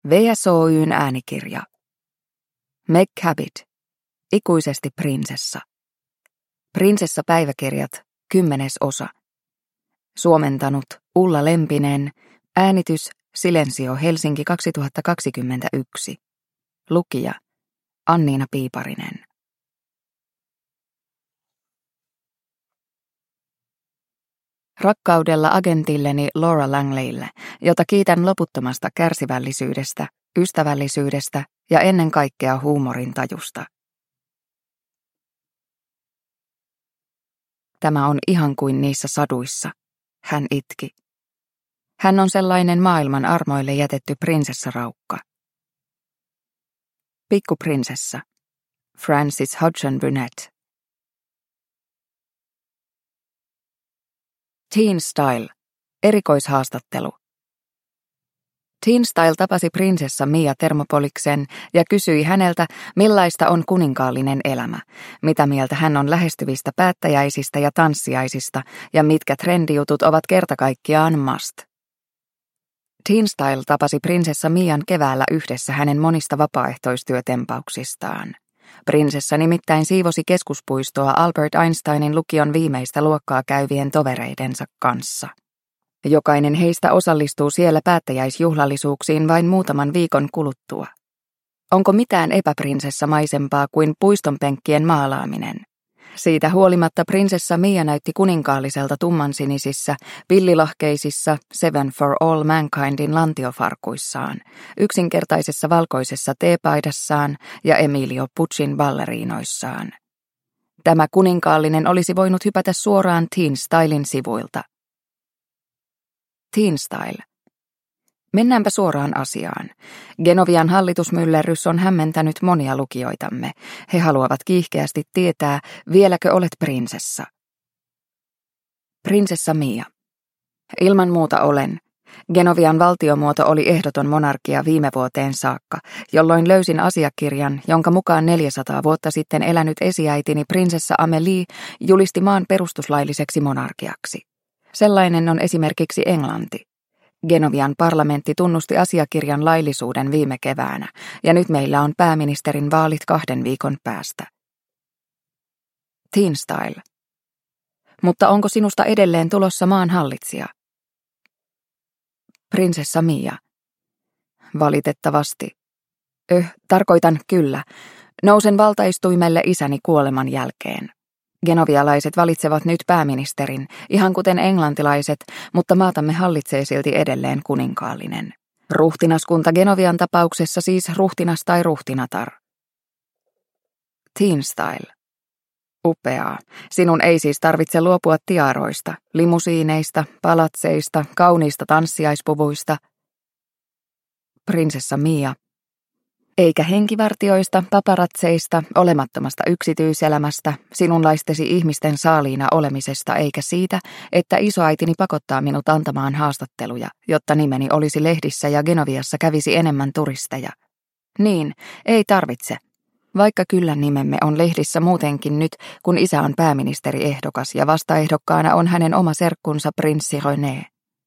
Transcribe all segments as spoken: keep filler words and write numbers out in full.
V S O Y:n äänikirja. Meg Cabot. Ikuisesti prinsessa. Prinsessa-päiväkirjat, kymmenes osa. Suomentanut Ulla Lempinen. Äänitys Silensio Helsinki kaksituhattakaksikymmentäyksi. Lukija Anniina Piiparinen. Rakkaudella agentilleni Laura Langleylle, jota kiitän loputtomasta kärsivällisyydestä, ystävällisyydestä ja ennen kaikkea huumorintajusta. Tämä on ihan kuin niissä saduissa, hän itki. Hän on sellainen maailman armoille jätetty prinsessaraukka. Pikkuprinsessa. Frances Hodgson Burnett. Teen Style. Erikoishaastattelu. Teen Style tapasi prinsessa Mia Thermopoliksen ja kysyi häneltä, millaista on kuninkaallinen elämä, mitä mieltä hän on lähestyvistä päättäjäisistä ja tanssiaisista ja mitkä trendijutut ovat kertakaikkiaan must. Teen Style tapasi prinsessa Mian keväällä yhdessä hänen monista vapaaehtoistyötempauksistaan. Prinsessa nimittäin siivosi keskuspuistoa Albert Einsteinin lukion viimeistä luokkaa käyvien tovereidensa kanssa. Jokainen heistä osallistuu siellä päättäjäisjuhlallisuuksiin vain muutaman viikon kuluttua. Onko mitään epäprinsessamaisempaa kuin puistonpenkkien maalaaminen? Siitä huolimatta prinsessa Mia näytti kuninkaalliselta tummansinisissä, pillilahkeisissa Seven for All Mankindin lantiofarkuissaan, yksinkertaisessa valkoisessa teepaidassaan ja Emilio Puccin balleriinoissaan. Tämä kuninkaallinen olisi voinut hypätä suoraan Teen Stylen sivuilta. Teen Style. Mennäänpä suoraan asiaan. Genovian hallitusmyllerrys on hämmentänyt monia lukijoitamme. He haluavat kiihkeästi tietää, vieläkö olet prinsessa. Prinsessa Mia. Ilman muuta olen. Genovian valtiomuoto oli ehdoton monarkia viime vuoteen saakka, jolloin löysin asiakirjan, jonka mukaan neljäsataa vuotta sitten elänyt esiäitini prinsessa Amelie julisti maan perustuslailliseksi monarkiaksi. Sellainen on esimerkiksi Englanti. Genovian parlamentti tunnusti asiakirjan laillisuuden viime keväänä, ja nyt meillä on pääministerin vaalit kahden viikon päästä. Teen Style. Mutta onko sinusta edelleen tulossa maan hallitsija? Prinsessa Mia. Valitettavasti. Öh, tarkoitan kyllä. Nousen valtaistuimelle isäni kuoleman jälkeen. Genovialaiset valitsevat nyt pääministerin, ihan kuten englantilaiset, mutta maatamme hallitsee silti edelleen kuninkaallinen. Ruhtinaskunta Genovian tapauksessa siis ruhtinas tai ruhtinatar. Teen Style. Upeaa. Sinun ei siis tarvitse luopua tiaroista, limusiineista, palatseista, kauniista tanssiaispuvuista. Prinsessa Mia. Eikä henkivartioista, paparatseista, olemattomasta yksityiselämästä, sinunlaistesi ihmisten saaliina olemisesta eikä siitä, että isoäitini pakottaa minut antamaan haastatteluja, jotta nimeni olisi lehdissä ja Genoviassa kävisi enemmän turisteja. Niin, ei tarvitse. Vaikka kyllä nimemme on lehdissä muutenkin nyt, kun isä on pääministeriehdokas ja vastaehdokkaana on hänen oma serkkunsa prinssi René.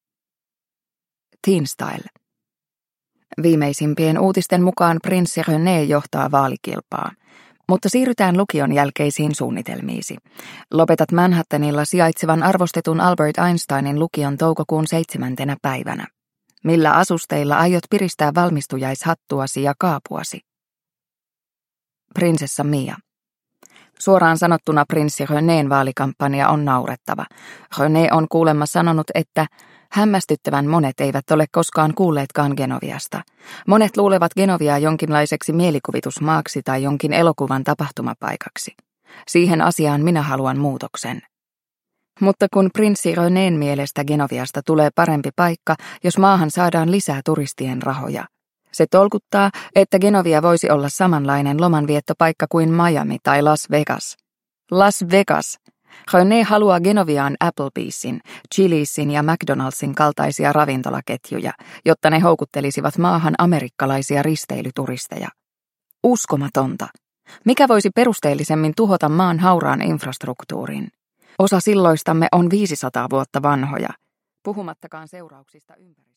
Teen Style. Viimeisimpien uutisten mukaan prinssi René johtaa vaalikilpaa. Mutta siirrytään lukion jälkeisiin suunnitelmiisi. Lopetat Manhattanilla sijaitsevan arvostetun Albert Einsteinin lukion toukokuun seitsemäntenä päivänä. Millä asusteilla aiot piristää valmistujaishattuasi ja kaapuasi? Prinsessa Mia. Suoraan sanottuna prinssi Renén vaalikampanja on naurettava. René on kuulemma sanonut, että hämmästyttävän monet eivät ole koskaan kuulleetkaan Genoviasta. Monet luulevat Genoviaa jonkinlaiseksi mielikuvitusmaaksi tai jonkin elokuvan tapahtumapaikaksi. Siihen asiaan minä haluan muutoksen. Mutta kun prinssi Renén mielestä Genoviasta tulee parempi paikka, jos maahan saadaan lisää turistien rahoja. Se tolkuttaa, että Genovia voisi olla samanlainen lomanviettopaikka kuin Miami tai Las Vegas. Las Vegas! René haluaa Genoviaan Applebeesin, Chilisin ja McDonaldsin kaltaisia ravintolaketjuja, jotta ne houkuttelisivat maahan amerikkalaisia risteilyturisteja. Uskomatonta! Mikä voisi perusteellisemmin tuhota maan hauraan infrastruktuurin? Osa silloistamme on viisisataa vuotta vanhoja, puhumattakaan seurauksista ympäri.